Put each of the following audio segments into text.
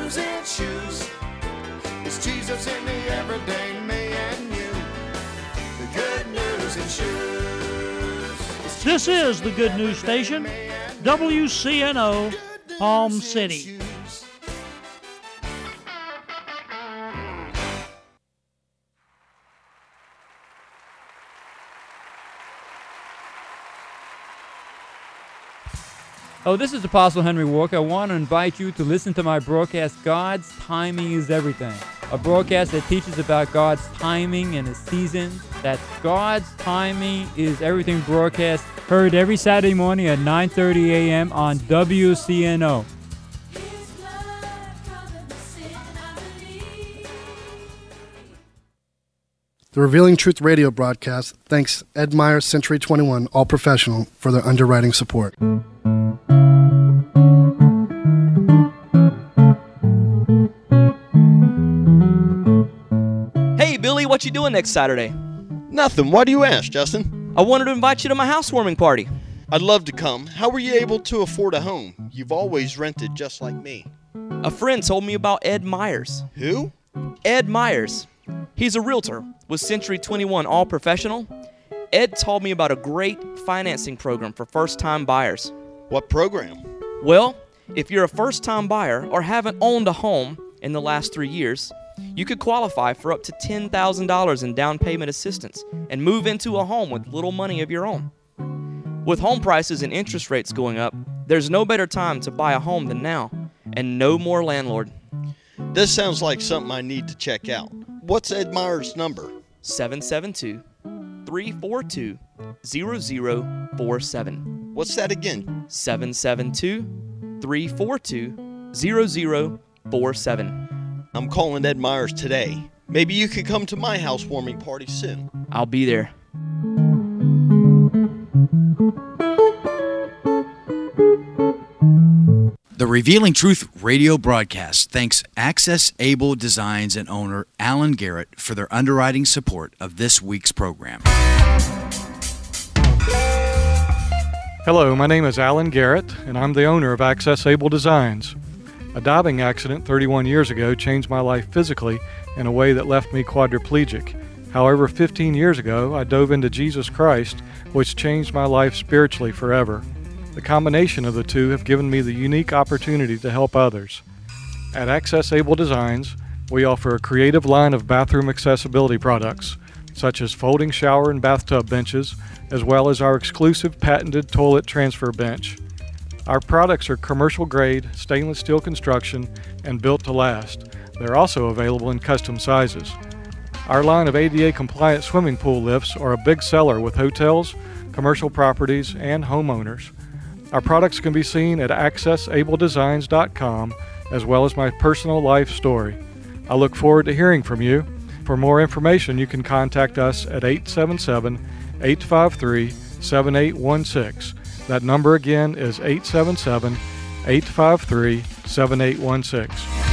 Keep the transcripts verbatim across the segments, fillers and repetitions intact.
news in shoes. It's Jesus in the everyday me and you. The good news in shoes. This is the Good News Station, W C N O, Palm City. Oh, this is Apostle Henry Walker. I want to invite you to listen to my broadcast, God's Timing is Everything. A broadcast that teaches about God's timing and His seasons. That's God's Timing is Everything broadcast, heard every Saturday morning at nine thirty a.m. on W C N O. The Revealing Truth radio broadcast thanks Ed Meyer Century twenty-one All Professional for their underwriting support. Hey, Billy, what you doing next Saturday? Nothing. Why do you ask, Justin? I wanted to invite you to my housewarming party. I'd love to come. How were you able to afford a home? You've always rented just like me. A friend told me about Ed Myers. Who? Ed Myers. He's a realtor with Century twenty-one All Professional. Ed told me about a great financing program for first-time buyers. What program? Well, if you're a first-time buyer or haven't owned a home in the last three years, you could qualify for up to ten thousand dollars in down payment assistance and move into a home with little money of your own. With home prices and interest rates going up, there's no better time to buy a home than now, and no more landlord. This sounds like something I need to check out. What's Ed Meyer's number? seven seven two, three four two, zero zero four seven. What's that again? seven seven two, three four two, zero zero four seven. I'm calling Ed Myers today. Maybe you could come to my housewarming party soon. I'll be there. The Revealing Truth radio broadcast thanks Access Able Designs and owner Alan Garrett for their underwriting support of this week's program. Hello, my name is Alan Garrett, and I'm the owner of Access Able Designs. A diving accident thirty-one years ago changed my life physically in a way that left me quadriplegic. However, fifteen years ago, I dove into Jesus Christ, which changed my life spiritually forever. The combination of the two have given me the unique opportunity to help others. At Access Able Designs, we offer a creative line of bathroom accessibility products, such as folding shower and bathtub benches, as well as our exclusive patented toilet transfer bench. Our products are commercial-grade, stainless steel construction, and built to last. They're also available in custom sizes. Our line of A D A-compliant swimming pool lifts are a big seller with hotels, commercial properties, and homeowners. Our products can be seen at access able designs dot com, as well as my personal life story. I look forward to hearing from you. For more information, you can contact us at eight seven seven, eight five three, seven eight one six. That number again is eight seven seven, eight five three, seven eight one six.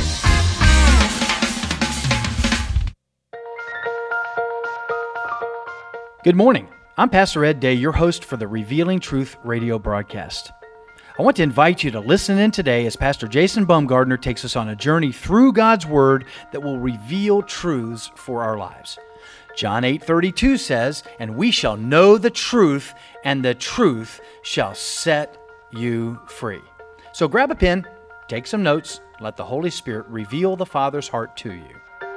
Good morning. I'm Pastor Ed Day, your host for the Revealing Truth radio broadcast. I want to invite you to listen in today as Pastor Jason Baumgardner takes us on a journey through God's Word that will reveal truths for our lives. John eight thirty-two says, "And we shall know the truth, and the truth shall set you free." So grab a pen, take some notes, let the Holy Spirit reveal the Father's heart to you.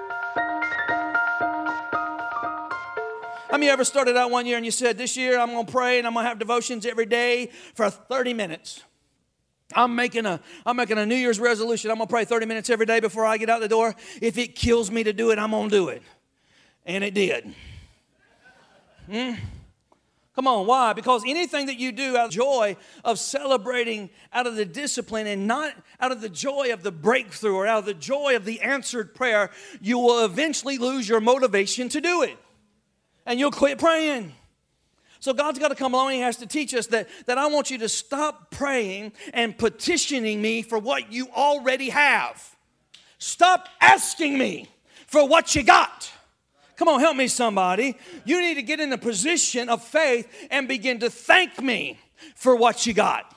How many of you ever started out one year and you said, this year I'm going to pray and I'm going to have devotions every day for thirty minutes? I'm making a I'm making a New Year's resolution. I'm going to pray thirty minutes every day before I get out the door. If it kills me to do it, I'm going to do it. And it did. Hmm? Come on, why? Because anything that you do out of joy of celebrating, out of the discipline, and not out of the joy of the breakthrough or out of the joy of the answered prayer, you will eventually lose your motivation to do it. And you'll quit praying. So God's got to come along and He has to teach us that, that I want you to stop praying and petitioning me for what you already have. Stop asking me for what you got. Come on, help me somebody. You need to get in a position of faith and begin to thank me for what you got.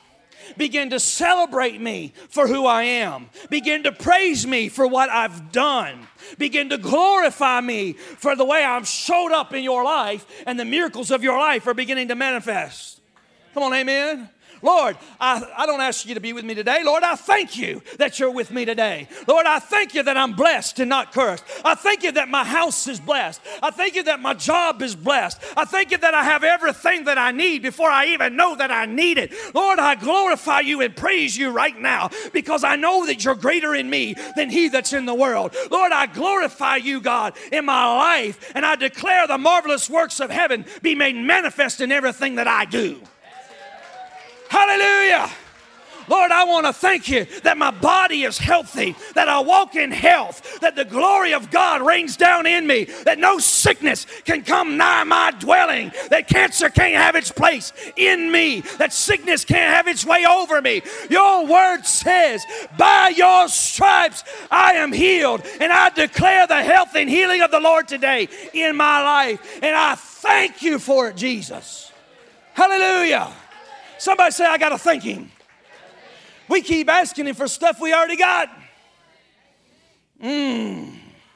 Begin to celebrate me for who I am. Begin to praise me for what I've done. Begin to glorify me for the way I've showed up in your life, and the miracles of your life are beginning to manifest. Come on, amen. Lord, I, I don't ask you to be with me today. Lord, I thank you that you're with me today. Lord, I thank you that I'm blessed and not cursed. I thank you that my house is blessed. I thank you that my job is blessed. I thank you that I have everything that I need before I even know that I need it. Lord, I glorify you and praise you right now because I know that you're greater in me than he that's in the world. Lord, I glorify you, God, in my life, and I declare the marvelous works of heaven be made manifest in everything that I do. Hallelujah. Lord, I want to thank you that my body is healthy, that I walk in health, that the glory of God rains down in me, that no sickness can come nigh my dwelling, that cancer can't have its place in me, that sickness can't have its way over me. Your word says, by your stripes I am healed, and I declare the health and healing of the Lord today in my life, and I thank you for it, Jesus. Hallelujah. Somebody say, I got to thank him. We keep asking him for stuff we already got. Mm.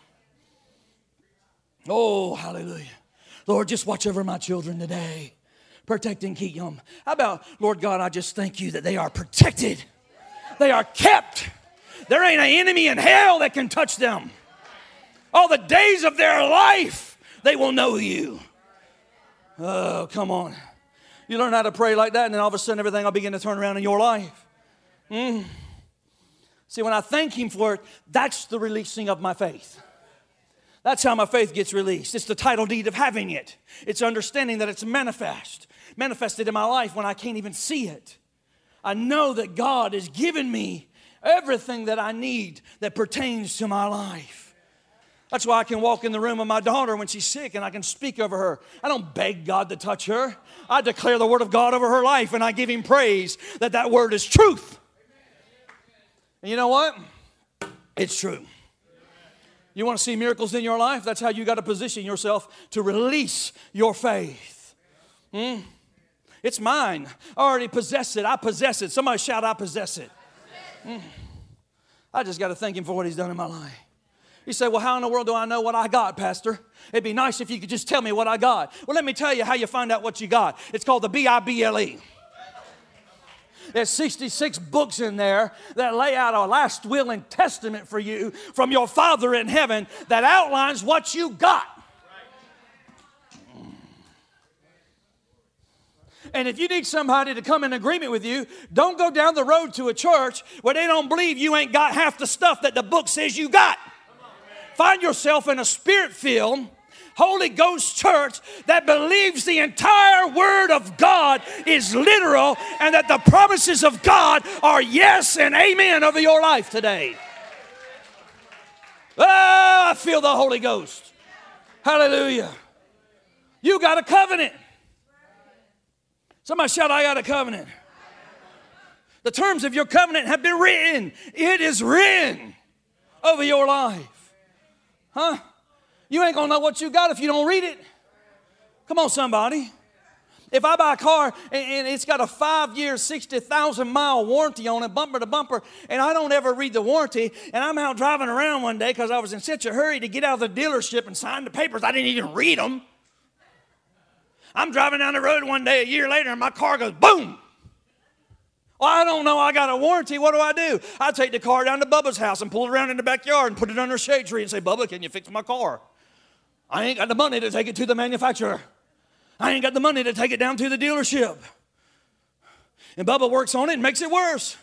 Oh, hallelujah. Lord, just watch over my children today. Protect and keep them. How about, Lord God, I just thank you that they are protected. They are kept. There ain't an enemy in hell that can touch them. All the days of their life, they will know you. Oh, come on. You learn how to pray like that, and then all of a sudden everything will begin to turn around in your life. Mm. See, when I thank him for it, that's the releasing of my faith. That's how my faith gets released. It's the title deed of having it. It's understanding that it's manifest. Manifested in my life when I can't even see it. I know that God has given me everything that I need that pertains to my life. That's why I can walk in the room of my daughter when she's sick and I can speak over her. I don't beg God to touch her. I declare the word of God over her life and I give him praise that that word is truth. And you know what? It's true. You want to see miracles in your life? That's how you got to position yourself to release your faith. Hmm? It's mine. I already possess it. I possess it. Somebody shout, I possess it. Hmm. I just got to thank him for what he's done in my life. You say, well, how in the world do I know what I got, Pastor? It'd be nice if you could just tell me what I got. Well, let me tell you how you find out what you got. It's called the B I B L E. There's sixty-six books in there that lay out a last will and testament for you from your Father in heaven that outlines what you got. And if you need somebody to come in agreement with you, don't go down the road to a church where they don't believe you ain't got half the stuff that the book says you got. Find yourself in a spirit-filled, Holy Ghost church that believes the entire Word of God is literal and that the promises of God are yes and amen over your life today. Oh, I feel the Holy Ghost. Hallelujah. You got a covenant. Somebody shout, I got a covenant. The terms of your covenant have been written. It is written over your life. Huh? You ain't going to know what you got if you don't read it. Come on, somebody. If I buy a car and, and it's got a five-year, sixty thousand mile warranty on it, bumper to bumper, and I don't ever read the warranty, and I'm out driving around one day because I was in such a hurry to get out of the dealership and sign the papers, I didn't even read them. I'm driving down the road one day a year later, and my car goes boom. Well, I don't know, I got a warranty. What do I do? I take the car down to Bubba's house and pull it around in the backyard and put it under a shade tree and say, Bubba, can you fix my car? I ain't got the money to take it to the manufacturer. I ain't got the money to take it down to the dealership. And Bubba works on it and makes it worse.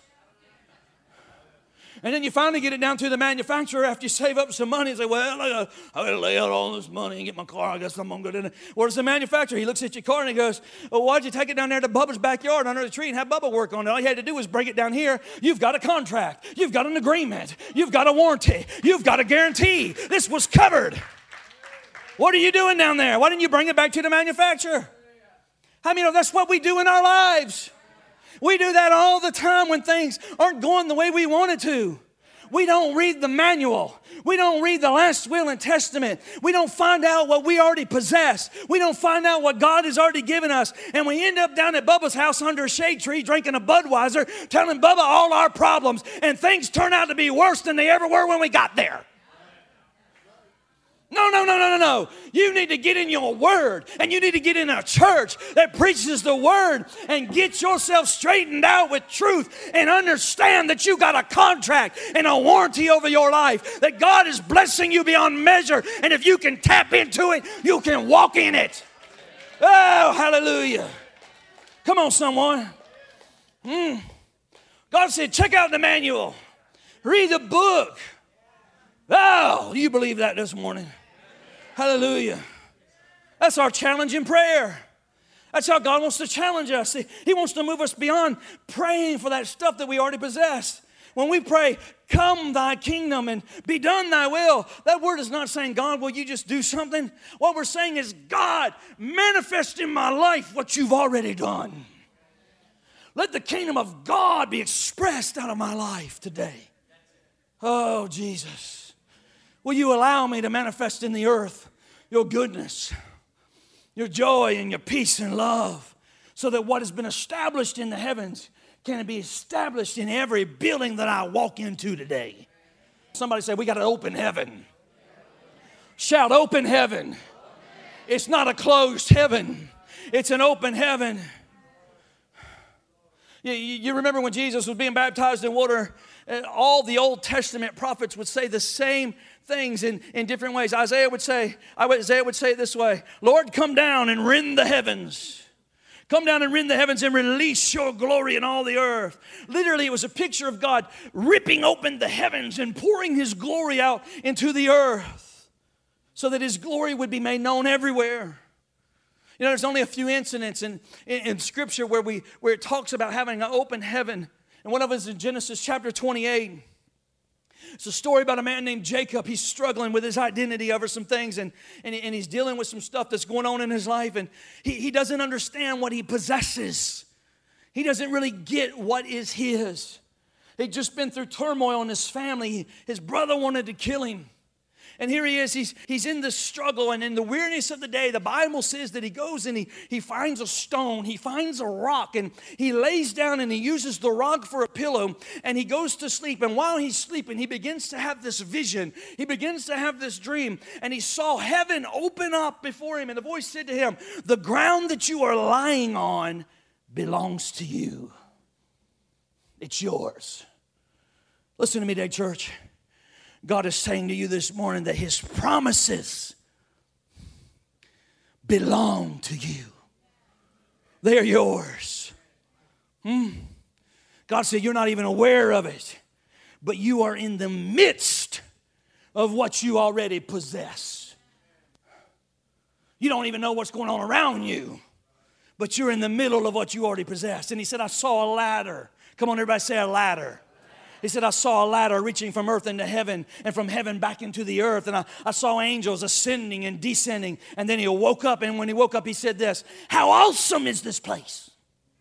And then you finally get it down to the manufacturer after you save up some money and say, well, I gotta, I gotta lay out all this money and get my car. I guess I'm gonna go in it. Where's the manufacturer? He looks at your car and he goes, well, why'd you take it down there to Bubba's backyard under the tree and have Bubba work on it? All you had to do was bring it down here. You've got a contract. You've got an agreement. You've got a warranty. You've got a guarantee. This was covered. What are you doing down there? Why didn't you bring it back to the manufacturer? I mean, that's what we do in our lives. We do that all the time when things aren't going the way we want it to. We don't read the manual. We don't read the last will and testament. We don't find out what we already possess. We don't find out what God has already given us. And we end up down at Bubba's house under a shade tree drinking a Budweiser, telling Bubba all our problems. And things turn out to be worse than they ever were when we got there. No, no, no, no, no, no. You need to get in your word, and you need to get in a church that preaches the word and get yourself straightened out with truth and understand that you got a contract and a warranty over your life, that God is blessing you beyond measure, and if you can tap into it, you can walk in it. Oh, hallelujah. Come on, someone. Mm. God said, check out the manual. Read the book. Oh, do you believe that this morning? Hallelujah. That's our challenge in prayer. That's how God wants to challenge us. He wants to move us beyond praying for that stuff that we already possess. When we pray, come thy kingdom and be done thy will, that word is not saying, God, will you just do something? What we're saying is, God, manifest in my life what you've already done. Let the kingdom of God be expressed out of my life today. Oh, Jesus. Will you allow me to manifest in the earth your goodness, your joy, and your peace and love, so that what has been established in the heavens can be established in every building that I walk into today? Somebody say, we got an open heaven. Shout, open heaven. It's not a closed heaven. It's an open heaven. You, you remember when Jesus was being baptized in water, all the Old Testament prophets would say the same things in, in different ways. Isaiah would say, Isaiah would say it this way, Lord, come down and rend the heavens. Come down and rend the heavens and release your glory in all the earth. Literally, it was a picture of God ripping open the heavens and pouring his glory out into the earth so that his glory would be made known everywhere. You know, there's only a few incidents in, in, in Scripture where, we, where it talks about having an open heaven. And one of them is in Genesis chapter twenty-eight. It's a story about a man named Jacob. He's struggling with his identity over some things, and, and, and he's dealing with some stuff that's going on in his life, and he, he doesn't understand what he possesses. He doesn't really get what is his. He'd just been through turmoil in his family. His brother wanted to kill him. And here he is, he's, he's in this struggle, and in the weariness of the day, the Bible says that he goes and he, he finds a stone, he finds a rock, and he lays down and he uses the rock for a pillow, and he goes to sleep. And while he's sleeping, he begins to have this vision. He begins to have this dream, and he saw heaven open up before him, and the voice said to him, the ground that you are lying on belongs to you. It's yours. Listen to me today, church. God is saying to you this morning that his promises belong to you. They are yours. Hmm. God said you're not even aware of it, but you are in the midst of what you already possess. You don't even know what's going on around you, but you're in the middle of what you already possess. And he said, I saw a ladder. Come on, everybody say a ladder. He said, I saw a ladder reaching from earth into heaven and from heaven back into the earth. And I, I saw angels ascending and descending. And then he woke up. And when he woke up, he said this, how awesome is this place?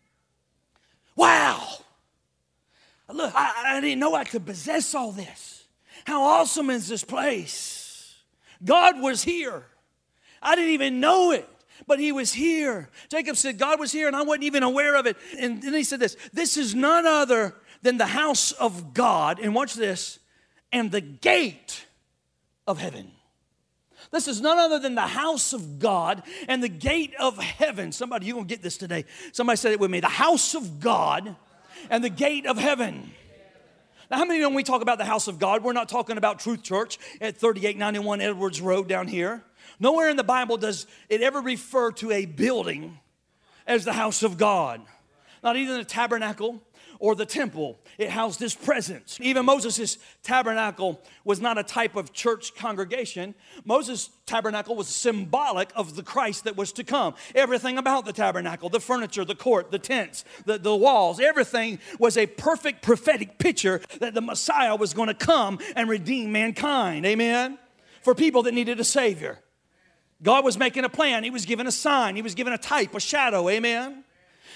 Wow. Look, I, I didn't know I could possess all this. How awesome is this place? God was here. I didn't even know it, but he was here. Jacob said, God was here and I wasn't even aware of it. And then he said this, this is none other than the house of God, and watch this, and the gate of heaven. This is none other than the house of God and the gate of heaven. Somebody, you're going to get this today. Somebody said it with me. The house of God and the gate of heaven. Now, how many of you know when we talk about the house of God, we're not talking about Truth Church at thirty-eight ninety-one Edwards Road down here. Nowhere in the Bible does it ever refer to a building as the house of God. Not even the tabernacle or the temple. It housed his presence. Even Moses' tabernacle was not a type of church congregation. Moses' tabernacle was symbolic of the Christ that was to come. Everything about the tabernacle, the furniture, the court, the tents, the, the walls, everything was a perfect prophetic picture that the Messiah was going to come and redeem mankind. Amen? For people that needed a Savior. God was making a plan. He was given a sign. He was given a type, a shadow. Amen?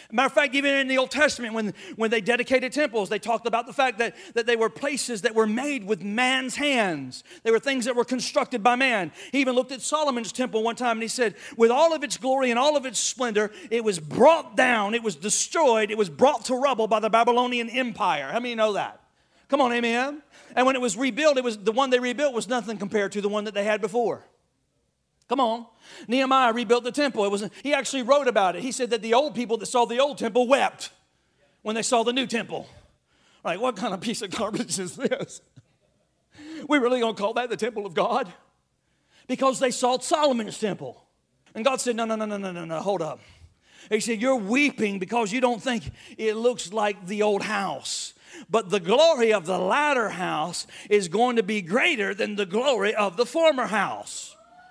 Matter of fact, even in the Old Testament, when, when they dedicated temples, they talked about the fact that, that they were places that were made with man's hands. They were things that were constructed by man. He even looked at Solomon's temple one time and he said, with all of its glory and all of its splendor, it was brought down, it was destroyed, it was brought to rubble by the Babylonian Empire. How many know that? Come on, amen? And when it was rebuilt, it was the one they rebuilt was nothing compared to the one that they had before. Come on. Nehemiah rebuilt the temple. It was, he actually wrote about it. He said that the old people that saw the old temple wept when they saw the new temple. Like, what kind of piece of garbage is this? We really going to call that the temple of God? Because they saw Solomon's temple. And God said, no, no, no, no, no, no, no, hold up. He said, you're weeping because you don't think it looks like the old house. But the glory of the latter house is going to be greater than the glory of the former house.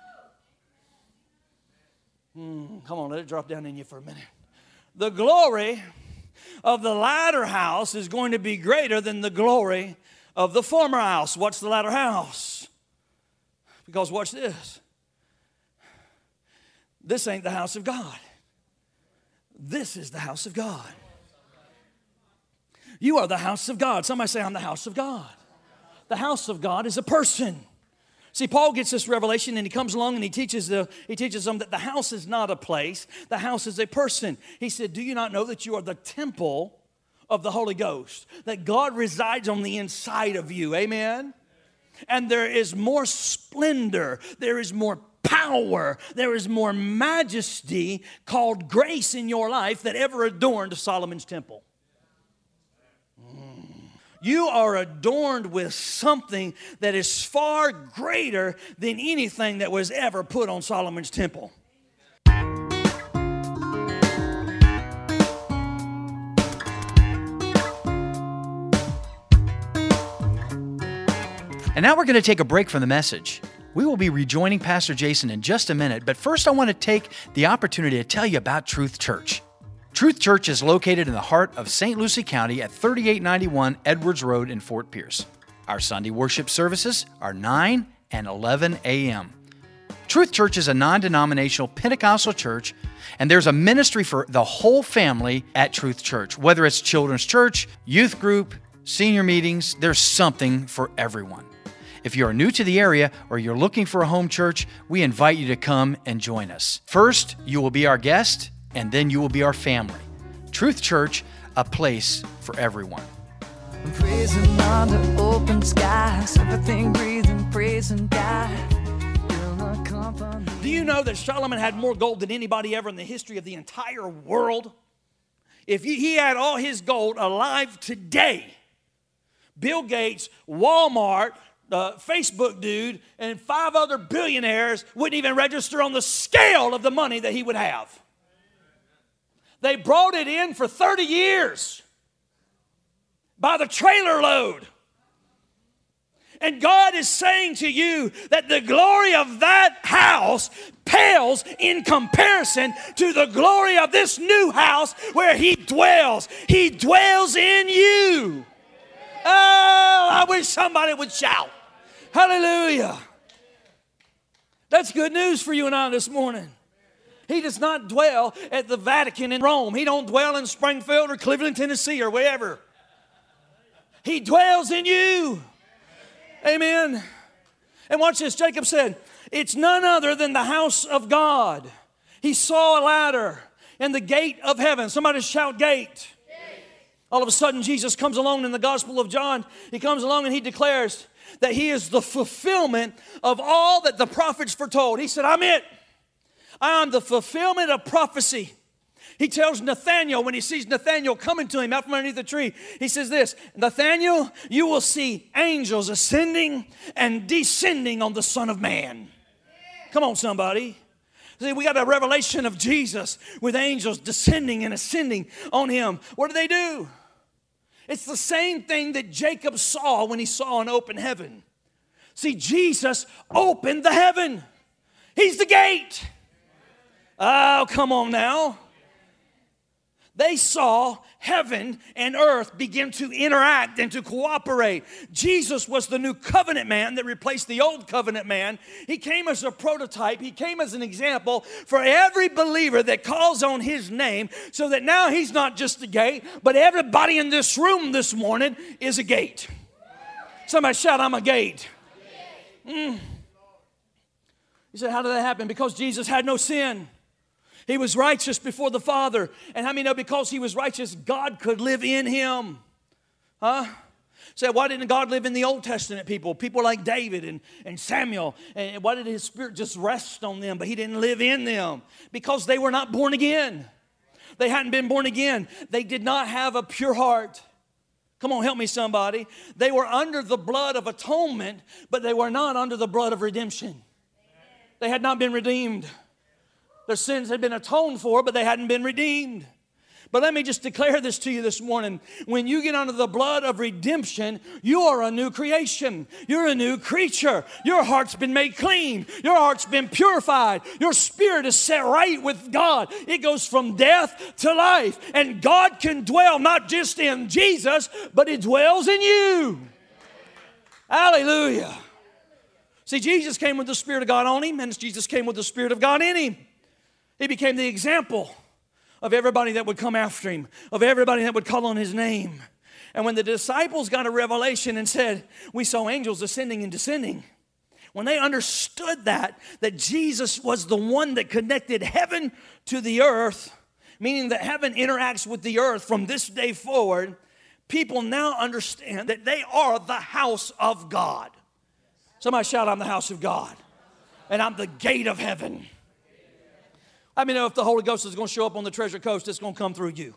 Mm, come on, let it drop down in you for a minute. The glory of the latter house is going to be greater than the glory of the former house. What's the latter house? Because watch this. This ain't the house of God. This is the house of God. You are the house of God. Somebody say, I'm the house of God. The house of God is a person. See, Paul gets this revelation and he comes along and he teaches, the, he teaches them that the house is not a place. The house is a person. He said, do you not know that you are the temple of the Holy Ghost? That God resides on the inside of you. Amen? And there is more splendor. There is more power. There is more majesty called grace in your life that ever adorned Solomon's temple. You are adorned with something that is far greater than anything that was ever put on Solomon's temple. And now we're going to take a break from the message. We will be rejoining Pastor Jason in just a minute, but first I want to take the opportunity to tell you about Truth Church. Truth Church is located in the heart of Saint Lucie County at thirty-eight ninety-one Edwards Road in Fort Pierce. Our Sunday worship services are nine and eleven a.m. Truth Church is a non-denominational Pentecostal church, and there's a ministry for the whole family at Truth Church. Whether it's children's church, youth group, senior meetings, there's something for everyone. If you are new to the area or you're looking for a home church, we invite you to come and join us. First, you will be our guest, and then you will be our family. Truth Church, a place for everyone. Praising under open skies, everything breathing, praising God. Do you know that Solomon had more gold than anybody ever in the history of the entire world? If he had all his gold alive today, Bill Gates, Walmart, the Facebook dude, and five other billionaires wouldn't even register on the scale of the money that he would have. They brought it in for thirty years by the trailer load. And God is saying to you that the glory of that house pales in comparison to the glory of this new house where He dwells. He dwells in you. Oh, I wish somebody would shout. Hallelujah. That's good news for you and I this morning. He does not dwell at the Vatican in Rome. He don't dwell in Springfield or Cleveland, Tennessee or wherever. He dwells in you. Amen. And watch this. Jacob said, it's none other than the house of God. He saw a ladder and the gate of heaven. Somebody shout gate. All of a sudden, Jesus comes along in the Gospel of John. He comes along and he declares that he is the fulfillment of all that the prophets foretold. He said, I'm it. I am the fulfillment of prophecy. He tells Nathanael, when he sees Nathanael coming to him out from underneath the tree, he says this, Nathanael, you will see angels ascending and descending on the Son of Man. Come on, somebody. See, we got a revelation of Jesus with angels descending and ascending on him. What do they do? It's the same thing that Jacob saw when he saw an open heaven. See, Jesus opened the heaven. He's the gate. Oh, come on now. They saw heaven and earth begin to interact and to cooperate. Jesus was the new covenant man that replaced the old covenant man. He came as a prototype. He came as an example for every believer that calls on his name, so that now he's not just a gate, but everybody in this room this morning is a gate. Somebody shout, I'm a gate. Mm. You said, how did that happen? Because Jesus had no sin. He was righteous before the Father. And how many know because he was righteous, God could live in him? Huh? Say, why didn't God live in the Old Testament people? People like David and, and Samuel. And why did his Spirit just rest on them, but he didn't live in them? Because they were not born again. They hadn't been born again. They did not have a pure heart. Come on, help me somebody. They were under the blood of atonement, but they were not under the blood of redemption. They had not been redeemed. Their sins had been atoned for, but they hadn't been redeemed. But let me just declare this to you this morning. When you get under the blood of redemption, you are a new creation. You're a new creature. Your heart's been made clean. Your heart's been purified. Your spirit is set right with God. It goes from death to life. And God can dwell not just in Jesus, but He dwells in you. Hallelujah. See, Jesus came with the Spirit of God on Him, and Jesus came with the Spirit of God in Him. He became the example of everybody that would come after Him, of everybody that would call on His name. And when the disciples got a revelation and said, we saw angels ascending and descending, when they understood that, that Jesus was the one that connected heaven to the earth, meaning that heaven interacts with the earth from this day forward, people now understand that they are the house of God. Somebody shout, I'm the house of God, and I'm the gate of heaven. I mean, if the Holy Ghost is going to show up on the Treasure Coast, it's going to come through you.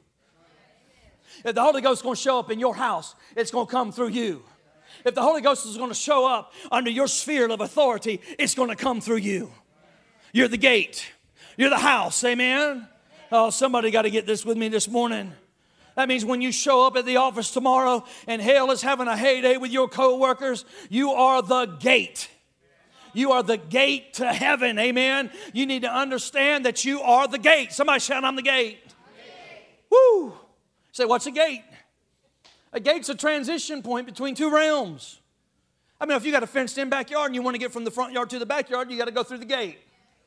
If the Holy Ghost is going to show up in your house, it's going to come through you. If the Holy Ghost is going to show up under your sphere of authority, it's going to come through you. You're the gate. You're the house. Amen? Oh, somebody got to get this with me this morning. That means when you show up at the office tomorrow and hell is having a heyday with your co-workers, you are the gate. You are the gate to heaven, amen? You need to understand that you are the gate. Somebody shout, I'm the gate. Woo! Say, what's a gate? A gate's a transition point between two realms. I mean, if you got a fenced-in backyard and you want to get from the front yard to the backyard, you got to go through the gate.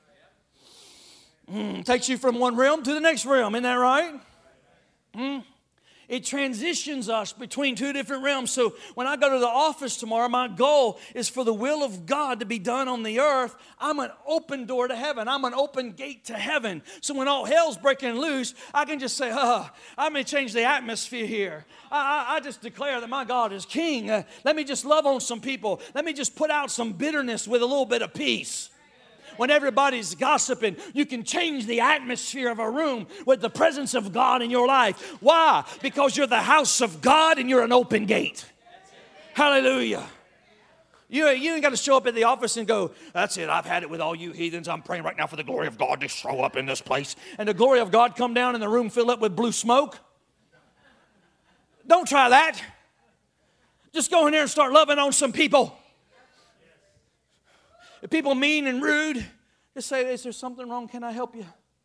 Mm, takes you from one realm to the next realm, isn't that right? Mm. It transitions us between two different realms. So when I go to the office tomorrow, my goal is for the will of God to be done on the earth. I'm an open door to heaven. I'm an open gate to heaven. So when all hell's breaking loose, I can just say, oh, I'm going to change the atmosphere here. I, I, I just declare that my God is king. Uh, let me just love on some people. Let me just put out some bitterness with a little bit of peace. When everybody's gossiping, you can change the atmosphere of a room with the presence of God in your life. Why? Because you're the house of God and you're an open gate. Hallelujah. You, you ain't got to show up at the office and go, that's it, I've had it with all you heathens. I'm praying right now for the glory of God to show up in this place. And the glory of God come down and the room fill up with blue smoke. Don't try that. Just go in there and start loving on some people. If people mean and rude, just say, is there something wrong? Can I help you?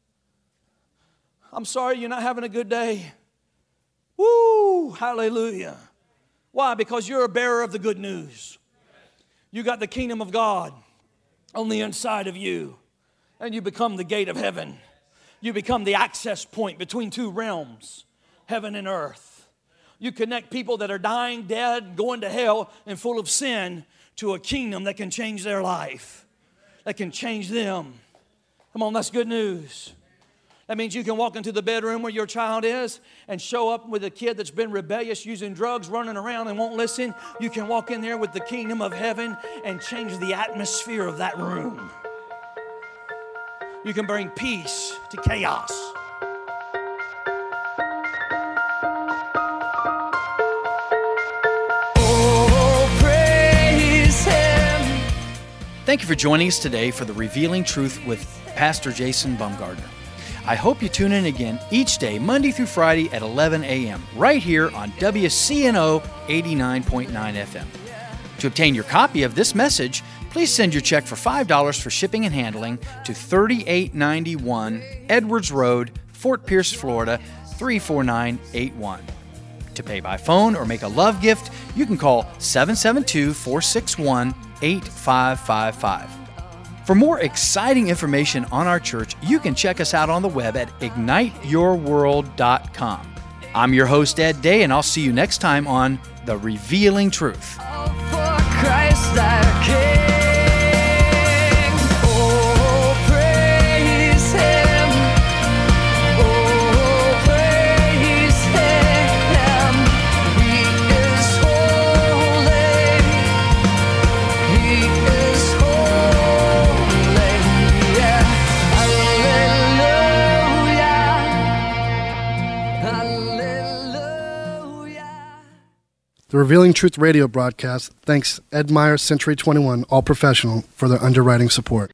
I'm sorry you're not having a good day. Woo, hallelujah. Why? Because you're a bearer of the good news. You got the kingdom of God on the inside of you, and you become the gate of heaven. You become the access point between two realms, heaven and earth. You connect people that are dying, dead, going to hell, and full of sin to a kingdom that can change their life, that can change them. Come on, that's good news. That means you can walk into the bedroom where your child is and show up with a kid that's been rebellious, using drugs, running around and won't listen. You can walk in there with the kingdom of heaven and change the atmosphere of that room. You can bring peace to chaos. Thank you for joining us today for the Revealing Truth with Pastor Jason Bumgardner. I hope you tune in again each day, Monday through Friday at eleven a.m., right here on W C N O eighty-nine point nine F M. To obtain your copy of this message, please send your check for five dollars for shipping and handling to thirty-eight ninety-one Edwards Road, Fort Pierce, Florida, three four nine eight one. To pay by phone or make a love gift, you can call seven seven two, four six one, eight five five five. For more exciting information on our church, you can check us out on the web at ignite your world dot com. I'm your host, Ed Day, and I'll see you next time on The Revealing Truth. Christ our King. Oh, praise Him. Oh, praise Him. He is holy. He is holy. Yeah. Hallelujah. Hallelujah. The Revealing Truth radio broadcast thanks Ed Meyer Century twenty-one All Professional for their underwriting support.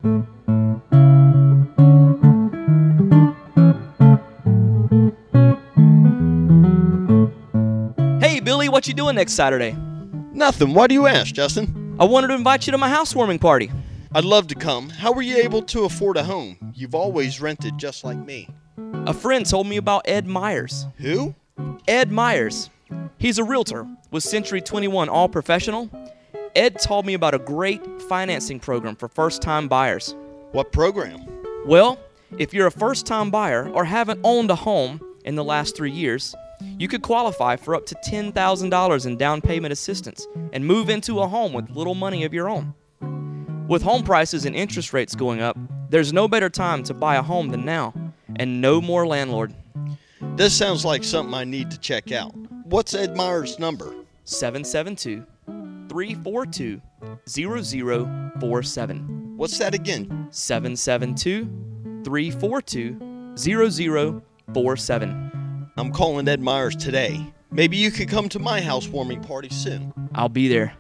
Hey, Billy, what you doing next Saturday? Nothing. Why do you ask, Justin? I wanted to invite you to my housewarming party. I'd love to come. How were you able to afford a home? You've always rented just like me. A friend told me about Ed Myers. Who? Ed Myers. He's a realtor with Century twenty-one All Professional. Ed told me about a great financing program for first-time buyers. What program? Well, if you're a first-time buyer or haven't owned a home in the last three years, you could qualify for up to ten thousand dollars in down payment assistance and move into a home with little money of your own. With home prices and interest rates going up, there's no better time to buy a home than now, and no more landlord. This sounds like something I need to check out. What's Ed Meyer's number? seven seven two, three four two, zero zero four seven. What's that again? seven seven two, three four two, zero zero four seven. I'm calling Ed Myers today. Maybe you could come to my housewarming party soon. I'll be there.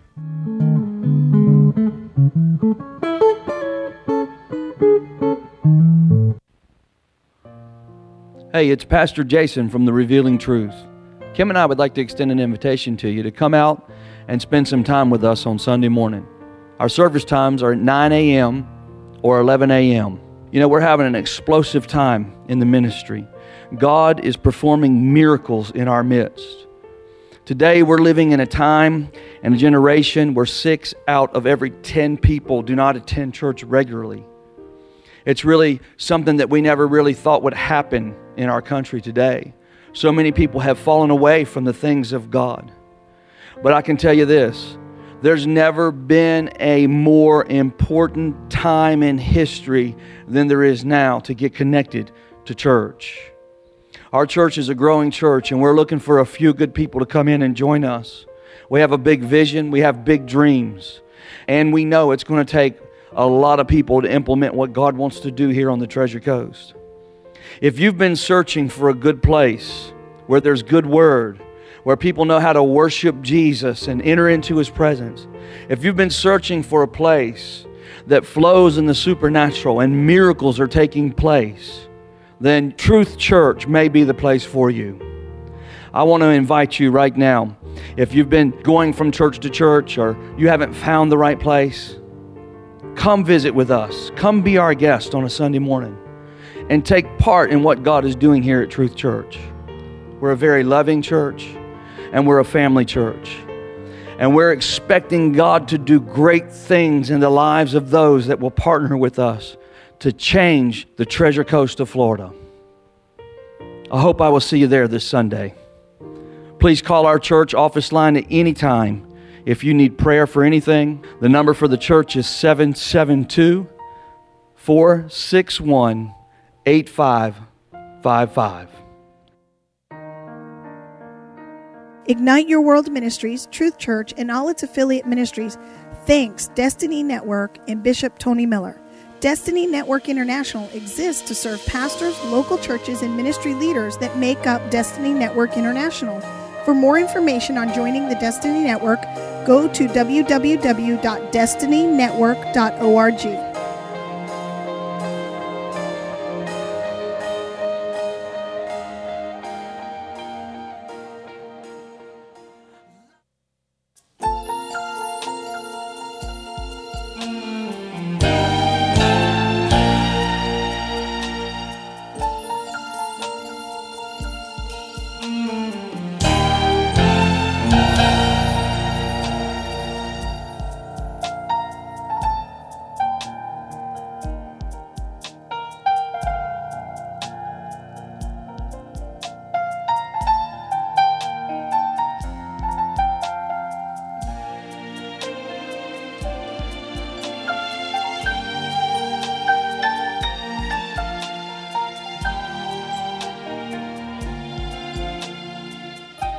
Hey, it's Pastor Jason from The Revealing Truth. Kim and I would like to extend an invitation to you to come out and spend some time with us on Sunday morning. Our service times are at nine a.m. or eleven a.m. You know, we're having an explosive time in the ministry. God is performing miracles in our midst. Today, we're living in a time and a generation where six out of every ten people do not attend church regularly. It's really something that we never really thought would happen in our country today. So many people have fallen away from the things of God. But I can tell you this, there's never been a more important time in history than there is now to get connected to church. Our church is a growing church, and we're looking for a few good people to come in and join us. We have a big vision, we have big dreams, and we know it's going to take a lot of people to implement what God wants to do here on the Treasure Coast. If you've been searching for a good place where there's good word, where people know how to worship Jesus and enter into His presence, if you've been searching for a place that flows in the supernatural and miracles are taking place, then Truth Church may be the place for you. I want to invite you right now, if you've been going from church to church or you haven't found the right place, come visit with us. Come be our guest on a Sunday morning and take part in what God is doing here at Truth Church. We're a very loving church, and we're a family church. And we're expecting God to do great things in the lives of those that will partner with us to change the Treasure Coast of Florida. I hope I will see you there this Sunday. Please call our church office line at any time if you need prayer for anything. The number for the church is seven seven two, four six one, eight five five five. Ignite Your World Ministries, Truth Church, and all its affiliate ministries thanks Destiny Network and Bishop Tony Miller. Destiny Network International exists to serve pastors, local churches, and ministry leaders that make up Destiny Network International. For more information on joining the Destiny Network, go to w w w dot destiny network dot org.